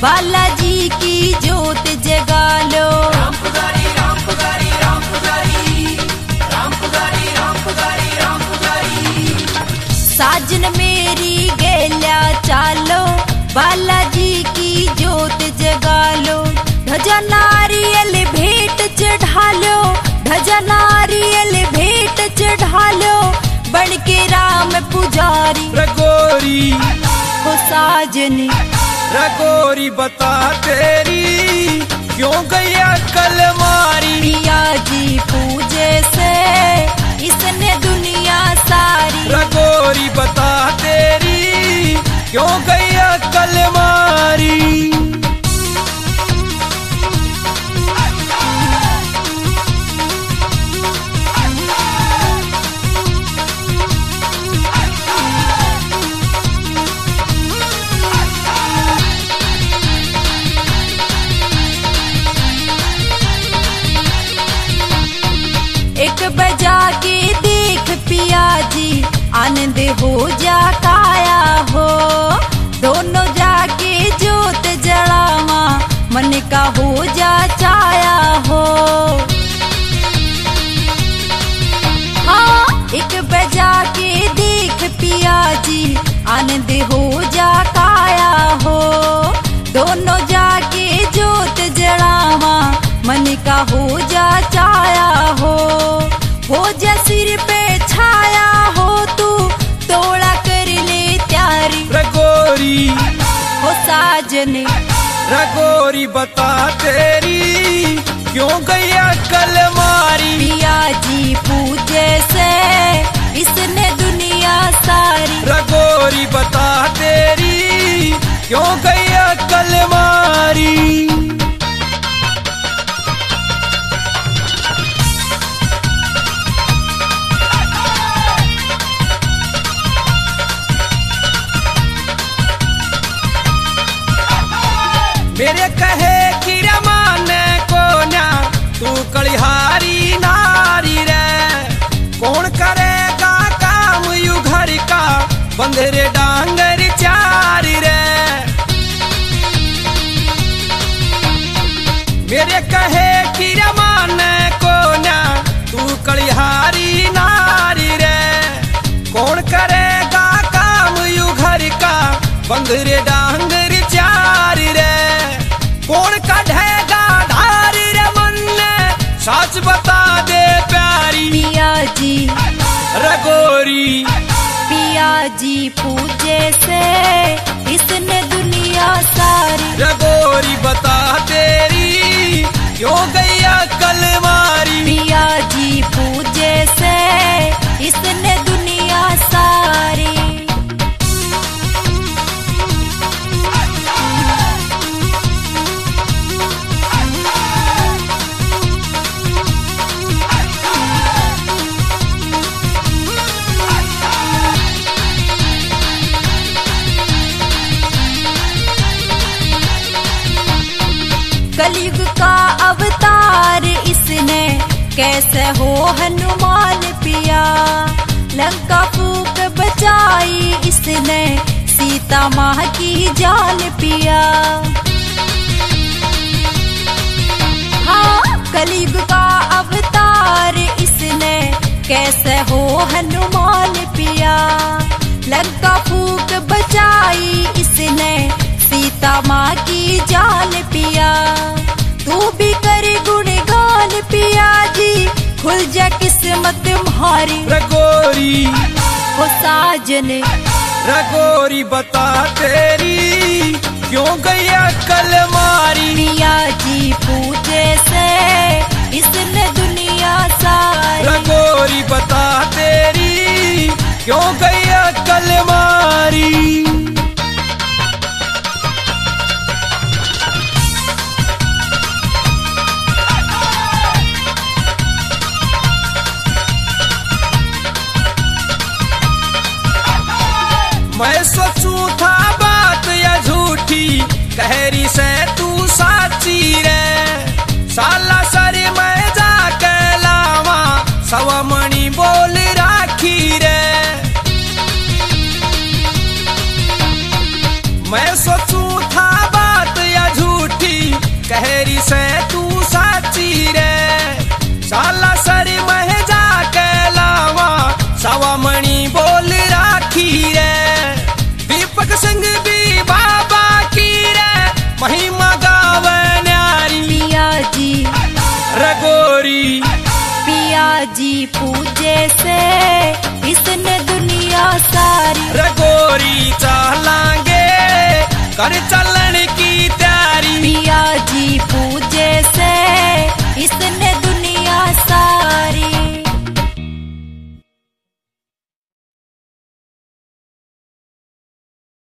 बालाजी की जोत जगा लो। राम पुजारी राम पुजारी राम पुजारी राम पुजारी राम पुजारी राम पुजारी। साजन मेरी गेल्या चालो, बालाजी की जोत जगा लो। ध्वजा नारियल भेंट चढ़ा लो, ध्वजा नारियल भेंट चढ़ा लो। बन के राम पुजारी रगोरी हो साजन, रगोरी बता तेरी क्यों गया कल मारी। पिया जी पूजे से इसने दुनिया सारी। रगोरी बता तेरी क्यों गया कल मारी। एक बजा के देख पिया जी, आनंद हो जा काया हो। दोनों जाके जोत जलावा, मन का हो जा चाया हो। हाँ, एक बजा के देख पिया जी, आनंद हो जा काया हो। दोनों जाके जोत जलावा, मन का हो जा चाया हो। हो जा सिर पे छाया हो तू, तोड़ा कर ले त्यारी। रगोरी हो साजन, रगोरी बता तेरी क्यों गया कल मारी। पिया जी पूजे से इसने दुनिया सारी। रगोरी बता तेरी क्यों गया कल मारी। मेरे कहे कि रमाने को ना तू कलिहारी नारी रे। कौन करेगा काम यू घर का, बंधरे डांगर चारी रे। मेरे कहे कि रमाने को ना तू कलिहारी नारी रे। कौन करेगा काम यू घर का, बंधरे डांगर चारी रे। कौन कढ़ेगा धारी रे मन ने, सच बता दे प्यारी। पिया जी, रगोरी पिया जी पूजे से इसने दुनिया सारी। रगोरी बता तेरी क्यों गया कल मारी। पिया जी पूजे से इसने दुनिया सारी। कलयुग का अवतार इसने, कैसे हो हनुमान पिया। लंका फूक बचाई इसने, सीता माँ की जान पिया। हाँ, कलयुग का अवतार इसने, कैसे हो हनुमान पिया। लंका फूक बचाई इसने, सीता माँ की जान पिया। तू भी कर गुणगान पिया जी, खुल जा किस्मत म्हारी। रगोरी हो साजन, रगोरी बता तेरी क्यों गया कल मारी। पिया जी पूजे से इसने दुनिया सारी। रगोरी बता तेरी क्यों गया कल मारी। मैं सोचूं था बात या झूठी, कहरी से तू साची रे। साला सर मैं जाके लावा, सवा मणि बोल राखी रे। जी पूजे से इसने दुनिया सारी। रगोरी चलांगे कर चलन की तैयारी। पिया जी पूजे से इसने